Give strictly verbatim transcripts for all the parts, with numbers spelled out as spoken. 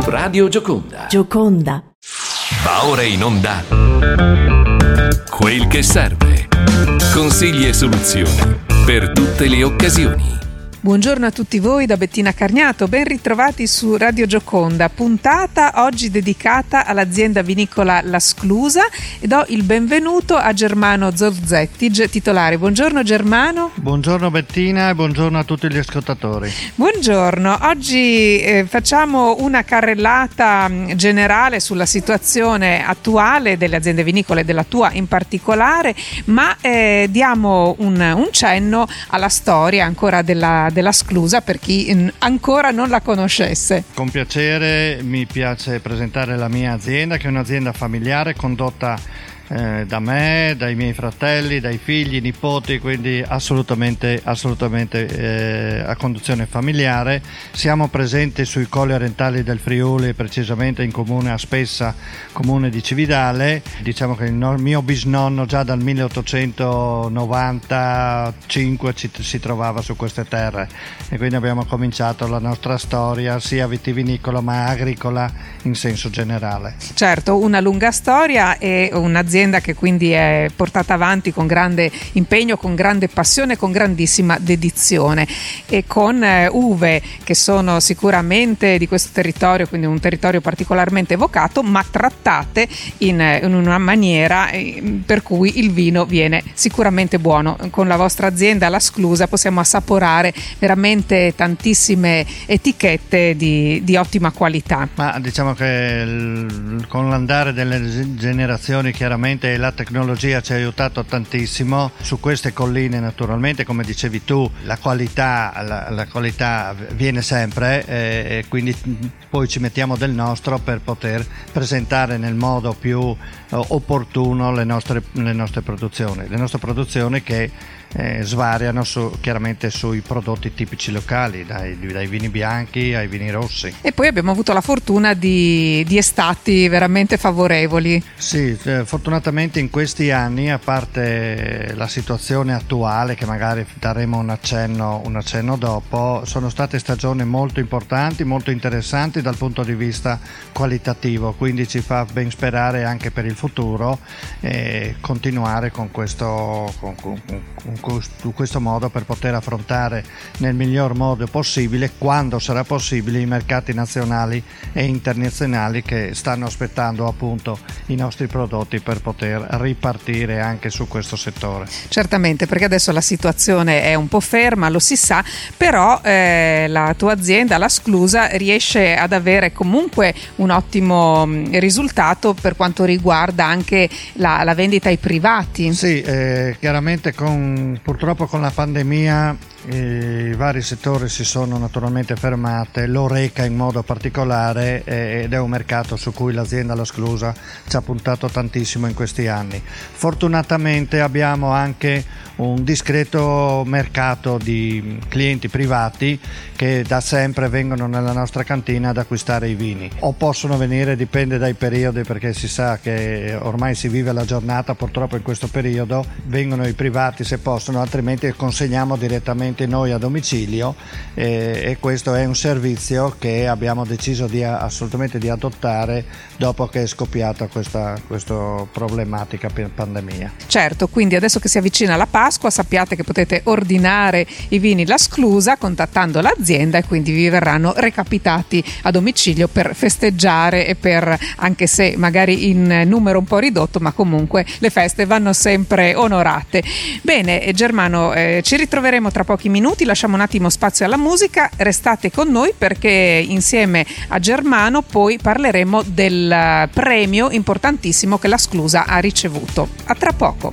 Radio Gioconda. Gioconda. Va ora in onda Quel che serve. Consigli e soluzioni per tutte le occasioni. Buongiorno a tutti voi da Bettina Carniato, ben ritrovati su Radio Gioconda, puntata oggi dedicata all'azienda vinicola La Sclusa e do il benvenuto a Germano Zorzetti, titolare. Buongiorno Germano. Buongiorno Bettina e buongiorno a tutti gli ascoltatori. Buongiorno, oggi eh, facciamo una carrellata generale sulla situazione attuale delle aziende vinicole, della tua in particolare, ma eh, diamo un, un cenno alla storia ancora della della Sclusa per chi ancora non la conoscesse. Con piacere, mi piace presentare la mia azienda, che è un'azienda familiare condotta eh, da me, dai miei fratelli, dai figli, nipoti, quindi assolutamente, assolutamente eh, a conduzione familiare. Siamo presenti sui colli orientali del Friuli, precisamente in comune Aspessa, comune di Cividale. Diciamo che il mio bisnonno già dal milleottocentonovantacinque ci, si trovava su queste terre e quindi abbiamo cominciato la nostra storia sia vitivinicola ma agricola in senso generale. Certo, una lunga storia e un'azienda che quindi è portata avanti con grande impegno, con grande passione, con grandissima dedizione e con eh, uve che sono sicuramente di questo territorio, quindi un territorio particolarmente evocato, ma trattate in, in una maniera eh, per cui il vino viene sicuramente buono. Con la vostra azienda La Sclusa possiamo assaporare veramente tantissime etichette di, di ottima qualità. Ma diciamo che il, con l'andare delle generazioni chiaramente la tecnologia ci ha aiutato tantissimo su queste colline. Naturalmente, come dicevi tu, la qualità, la, la qualità viene sempre e, e quindi poi ci mettiamo del nostro per poter presentare nel modo più uh, opportuno le nostre, le nostre produzioni, le nostre produzioni che Eh, svariano su, chiaramente sui prodotti tipici locali, dai, dai vini bianchi ai vini rossi. E poi abbiamo avuto la fortuna di, di estati veramente favorevoli. Sì, eh, fortunatamente in questi anni, a parte la situazione attuale che magari daremo un accenno, un accenno dopo, sono state stagioni molto importanti, molto interessanti dal punto di vista qualitativo, quindi ci fa ben sperare anche per il futuro e continuare con questo con, con, con in questo modo per poter affrontare nel miglior modo possibile, quando sarà possibile, i mercati nazionali e internazionali che stanno aspettando appunto i nostri prodotti per poter ripartire anche su questo settore. Certamente, perché adesso la situazione è un po' ferma, lo si sa, però eh, la tua azienda, La Sclusa, riesce ad avere comunque un ottimo risultato per quanto riguarda anche la, la vendita ai privati. Sì, eh, chiaramente con purtroppo con la pandemia i vari settori si sono naturalmente fermate, l'Horeca in modo particolare, ed è un mercato su cui l'azienda La Sclusa ci ha puntato tantissimo in questi anni. Fortunatamente abbiamo anche un discreto mercato di clienti privati che da sempre vengono nella nostra cantina ad acquistare i vini, o possono venire, dipende dai periodi, perché si sa che ormai si vive la giornata purtroppo in questo periodo, vengono i privati se possono, altrimenti consegniamo direttamente noi a domicilio e, e questo è un servizio che abbiamo deciso di assolutamente di adottare dopo che è scoppiata questa, questa problematica per pandemia. Certo, quindi adesso che si avvicina la Pasqua sappiate che potete ordinare i vini La Sclusa contattando l'azienda e quindi vi verranno recapitati a domicilio per festeggiare e per, anche se magari in numero un po' ridotto, ma comunque le feste vanno sempre onorate. Bene Germano, eh, ci ritroveremo tra pochi minuti, lasciamo un attimo spazio alla musica, restate con noi perché insieme a Germano poi parleremo del premio importantissimo che La Sclusa ha ricevuto. A tra poco.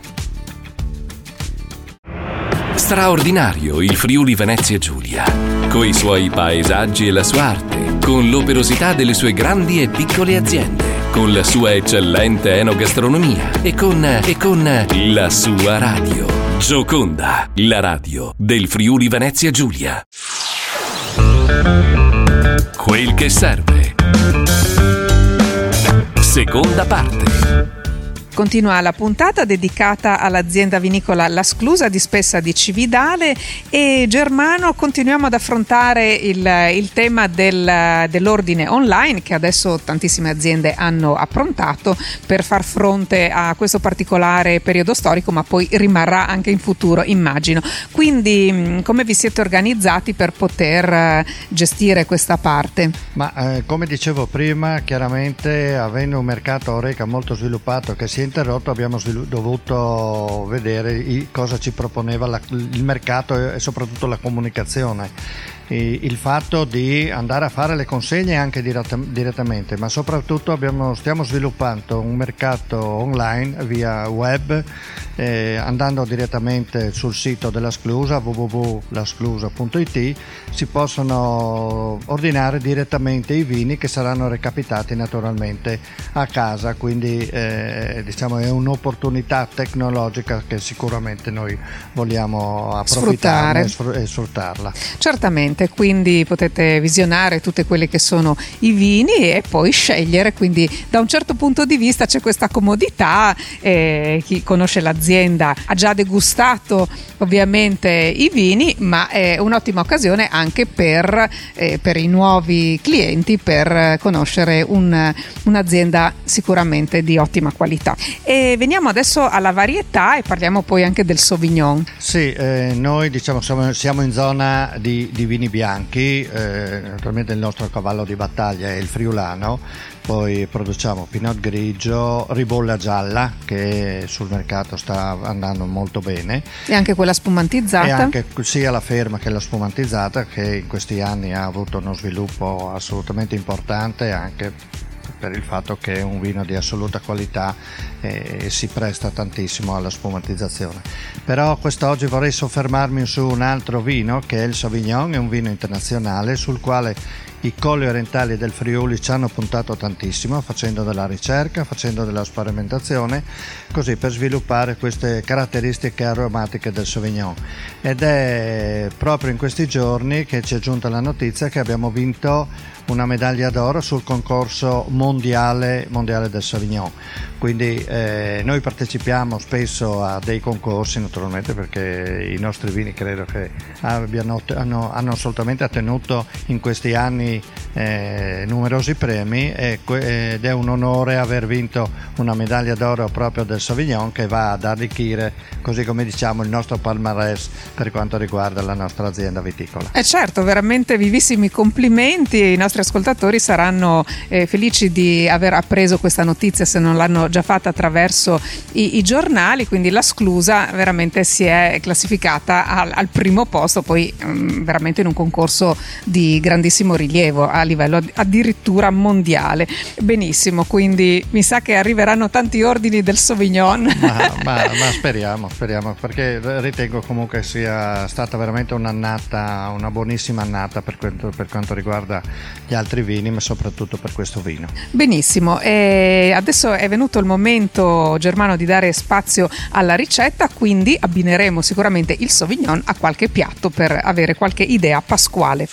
Straordinario il Friuli Venezia Giulia, coi suoi paesaggi e la sua arte, con l'operosità delle sue grandi e piccole aziende, con la sua eccellente enogastronomia e con, e con la sua radio. Gioconda, la radio del Friuli Venezia Giulia. Quel che serve. Seconda parte. Continua la puntata dedicata all'azienda vinicola La Sclusa di Spessa di Cividale e Germano. Continuiamo ad affrontare il, il tema del, dell'ordine online che adesso tantissime aziende hanno approntato per far fronte a questo particolare periodo storico, ma poi rimarrà anche in futuro, immagino. Quindi come vi siete organizzati per poter gestire questa parte? Ma eh, come dicevo prima, chiaramente avendo un mercato Horeca molto sviluppato che si è interrotto, abbiamo svilu- dovuto vedere i, cosa ci proponeva la, il mercato e soprattutto la comunicazione. Il fatto di andare a fare le consegne anche diretta, direttamente, ma soprattutto abbiamo, stiamo sviluppando un mercato online via web, eh, andando direttamente sul sito della Sclusa w w w punto la sclusa punto i t si possono ordinare direttamente i vini che saranno recapitati naturalmente a casa, quindi eh, diciamo è un'opportunità tecnologica che sicuramente noi vogliamo approfittare e sfruttarla. Certamente. Quindi potete visionare tutte quelle che sono i vini e poi scegliere, quindi da un certo punto di vista c'è questa comodità, eh, chi conosce l'azienda ha già degustato ovviamente i vini, ma è un'ottima occasione anche per, eh, per i nuovi clienti per conoscere un, un'azienda sicuramente di ottima qualità. E veniamo adesso alla varietà e parliamo poi anche del Sauvignon. Sì, eh, noi diciamo siamo, siamo in zona di, di vini bianchi, eh, naturalmente il nostro cavallo di battaglia è il friulano, poi produciamo Pinot Grigio, Ribolla Gialla che sul mercato sta andando molto bene, e anche quella spumantizzata, e anche sia la ferma che la spumantizzata che in questi anni ha avuto uno sviluppo assolutamente importante anche per il fatto che è un vino di assoluta qualità e si presta tantissimo alla spumantizzazione. Però quest'oggi vorrei soffermarmi su un altro vino che è il Sauvignon, è un vino internazionale sul quale i colli orientali del Friuli ci hanno puntato tantissimo, facendo della ricerca, facendo della sperimentazione, così per sviluppare queste caratteristiche aromatiche del Sauvignon. Ed è proprio in questi giorni che ci è giunta la notizia che abbiamo vinto una medaglia d'oro sul concorso mondiale, mondiale del Sauvignon. Quindi eh, noi partecipiamo spesso a dei concorsi naturalmente perché i nostri vini credo che abbiano, hanno, hanno assolutamente ottenuto in questi anni eh, numerosi premi e, ed è un onore aver vinto una medaglia d'oro proprio del Sauvignon che va ad arricchire, così come diciamo, il nostro palmarès per quanto riguarda la nostra azienda viticola. Eh certo, veramente vivissimi complimenti, i nostri ascoltatori saranno eh, felici di aver appreso questa notizia se non l'hanno già fatta attraverso i, i giornali, quindi la Sclusa veramente si è classificata al, al primo posto, poi mh, veramente in un concorso di grandissimo rilievo a livello addirittura mondiale. Benissimo, quindi mi sa che arriveranno tanti ordini del Sauvignon. Ma, ma, ma speriamo, speriamo, perché ritengo comunque sia stata veramente un'annata, una buonissima annata per quanto, per quanto riguarda gli altri vini, ma soprattutto per questo vino. Benissimo, e adesso è venuto il momento, Germano, di dare spazio alla ricetta, quindi abbineremo sicuramente il Sauvignon a qualche piatto per avere qualche idea pasquale.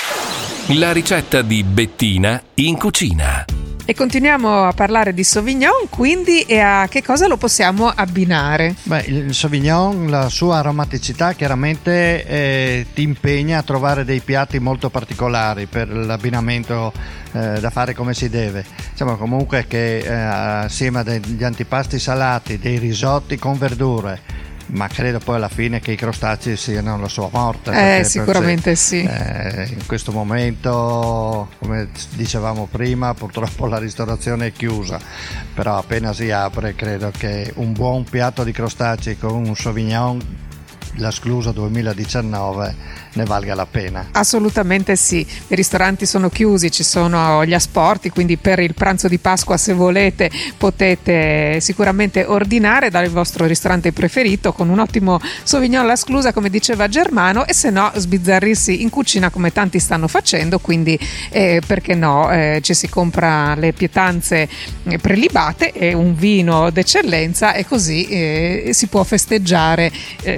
La ricetta di Bettina in cucina. E continuiamo a parlare di Sauvignon, quindi, e a che cosa lo possiamo abbinare? Beh, il Sauvignon, la sua aromaticità chiaramente eh, ti impegna a trovare dei piatti molto particolari per l'abbinamento eh, da fare come si deve. Diciamo comunque che eh, assieme agli antipasti salati, dei risotti con verdure, ma credo poi alla fine che i crostacei siano la sua morte. Eh, sicuramente sì. Eh, in questo momento, come dicevamo prima, purtroppo la ristorazione è chiusa, però appena si apre credo che un buon piatto di crostacei con un Sauvignon, la Sclusa duemiladiciannove, ne valga la pena. Assolutamente sì, i ristoranti sono chiusi, ci sono gli asporti, quindi per il pranzo di Pasqua, se volete, potete sicuramente ordinare dal vostro ristorante preferito con un ottimo Sauvignon alla Sclusa, come diceva Germano, e se no sbizzarrirsi in cucina come tanti stanno facendo, quindi eh, perché no, eh, ci si compra le pietanze prelibate e un vino d'eccellenza e così eh, si può festeggiare eh, serenamente.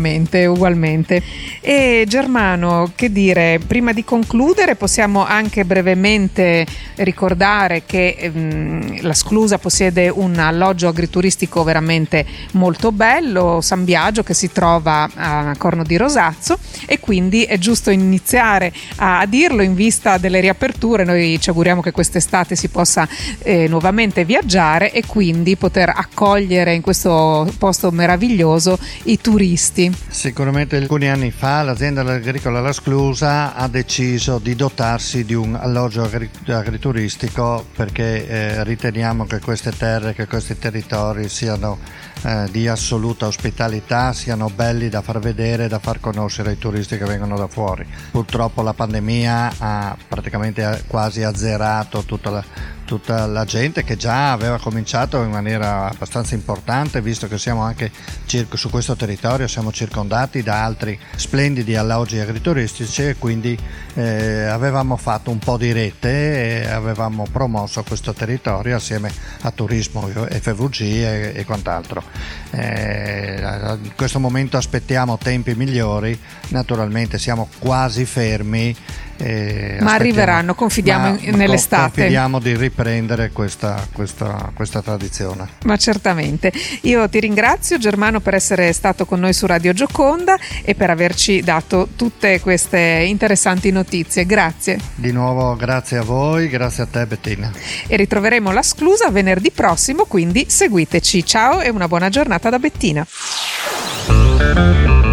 Assolutamente, ugualmente. E Germano, che dire, prima di concludere possiamo anche brevemente ricordare che ehm, la Sclusa possiede un alloggio agrituristico veramente molto bello, San Biagio, che si trova a Corno di Rosazzo, e quindi è giusto iniziare a, a dirlo in vista delle riaperture. Noi ci auguriamo che quest'estate si possa eh, nuovamente viaggiare e quindi poter accogliere in questo posto meraviglioso i turisti. Sicuramente alcuni anni fa l'azienda agricola La Sclusa ha deciso di dotarsi di un alloggio agri- agrituristico perché eh, riteniamo che queste terre, che questi territori siano eh, di assoluta ospitalità, siano belli da far vedere, da far conoscere ai turisti che vengono da fuori. Purtroppo la pandemia ha praticamente quasi azzerato tutta la tutta la gente che già aveva cominciato in maniera abbastanza importante, visto che siamo anche circo, su questo territorio siamo circondati da altri splendidi alloggi agrituristici e quindi eh, avevamo fatto un po' di rete e avevamo promosso questo territorio assieme a Turismo F V G e, e quant'altro. Eh, in questo momento aspettiamo tempi migliori, naturalmente siamo quasi fermi. Eh, ma arriveranno, confidiamo ma in, nell'estate. Confidiamo di riprendere questa, questa, questa tradizione. Ma certamente. Io ti ringrazio, Germano, per essere stato con noi su Radio Gioconda e per averci dato tutte queste interessanti notizie. Grazie. Di nuovo grazie a voi, grazie a te Bettina. E ritroveremo la Sclusa venerdì prossimo, quindi seguiteci. Ciao e una buona giornata da Bettina.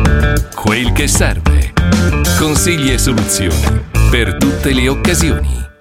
Quel che serve. Consigli e soluzioni per tutte le occasioni.